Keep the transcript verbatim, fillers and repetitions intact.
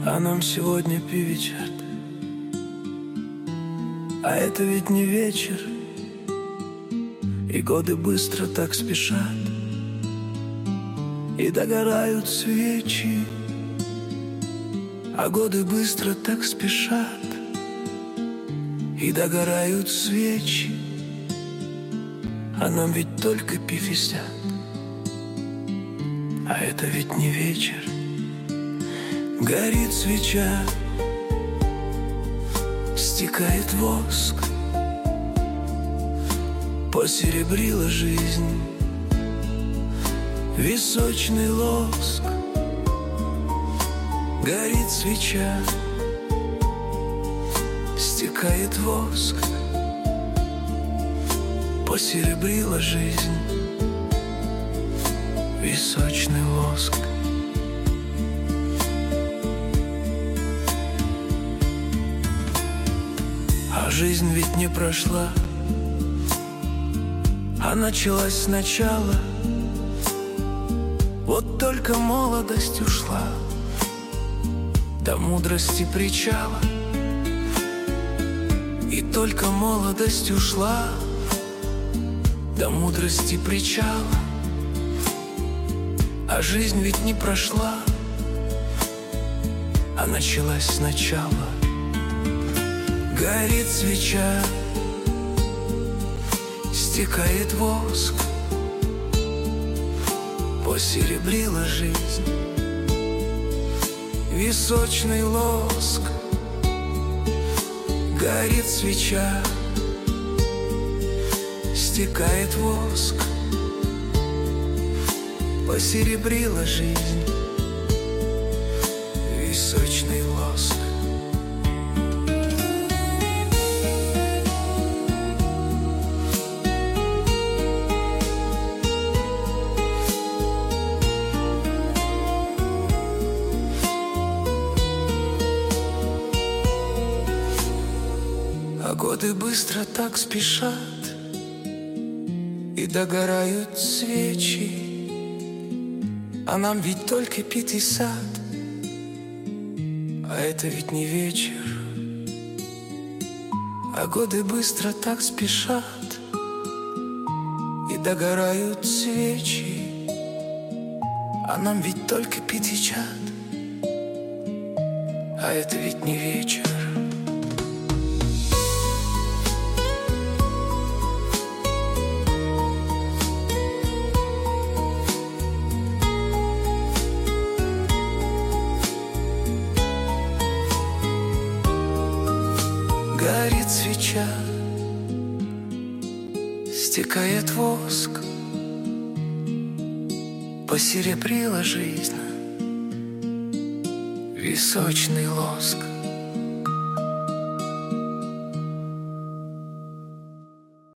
А нам сегодня пивичат. А это ведь не вечер, и годы быстро так спешат, и догорают свечи. А годы быстро так спешат, и догорают свечи. А нам ведь только пятьдесят. А это ведь не вечер. Горит свеча, стекает воск, посеребрила жизнь височный лоск. Горит свеча, стекает воск, посеребрила жизнь височный лоск. А жизнь ведь не прошла, а началась сначала. Вот только молодость ушла до мудрости причала, и только молодость ушла до мудрости причала. А жизнь ведь не прошла, а началась сначала. Горит свеча, стекает воск, посеребрила жизнь височный лоск. Горит свеча, стекает воск, посеребрила жизнь височный лоск. А годы быстро так спешат, и догорают свечи. А нам ведь только пятьдесят. А это ведь не вечер. А годы быстро так спешат, и догорают свечи. А нам ведь только пятьдесят. А это ведь не вечер. Горит свеча, стекает воск, посеребрила жизнь височный лоск.